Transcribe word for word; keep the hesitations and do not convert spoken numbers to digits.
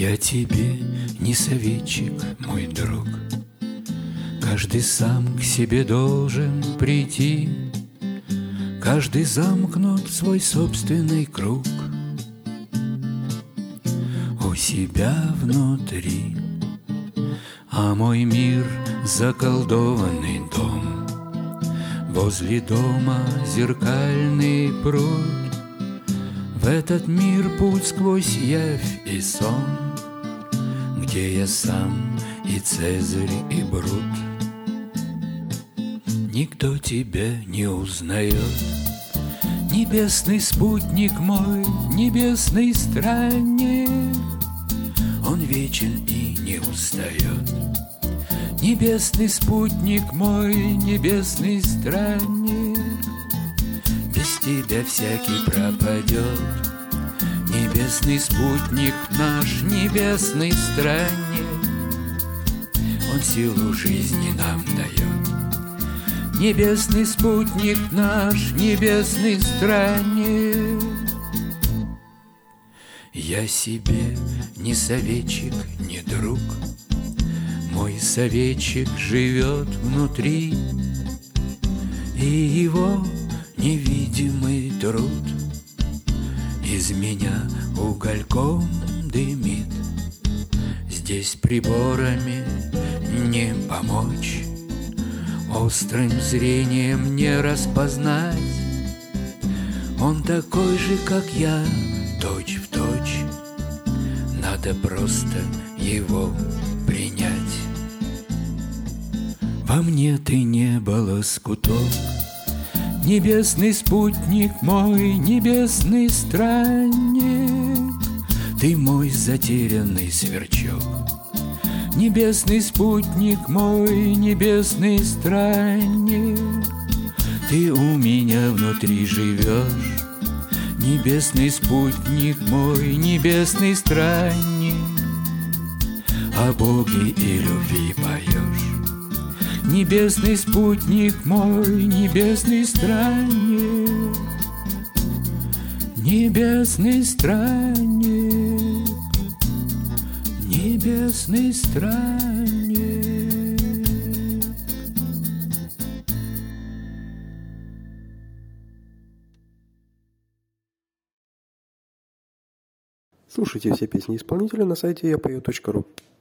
Я тебе не советчик, мой друг. Каждый сам к себе должен прийти, каждый замкнут в свой собственный круг у себя внутри. А мой мир — заколдованный дом, возле дома зеркальный пруд. В этот мир путь сквозь явь и сон, где я сам и Цезарь, и Брут. Никто тебя не узнает, небесный спутник мой, небесный странник. Он вечен и не устает, небесный спутник мой, небесный странник. Без тебя всякий пропадет, небесный спутник наш, небесный странник. Он силу жизни нам дает, небесный спутник наш, небесный странник. Я себе не советчик, не друг, мой советчик живет внутри, и его невидимый труд из меня угольком дымит. Здесь приборами не помочь, острым зрением не распознать. Он такой же, как я, точь в точь. Надо просто его принять. Во мне ты небо лоскуток, небесный спутник мой, небесный странник. Ты мой затерянный сверчок, небесный спутник мой, небесный странник. Ты у меня внутри живешь, небесный спутник мой, небесный странник. О Боге и любви поешь, небесный спутник мой, небесный странник. Небесный странник, небесный странник. Слушайте все песни исполнителя на сайте я пою точка ру.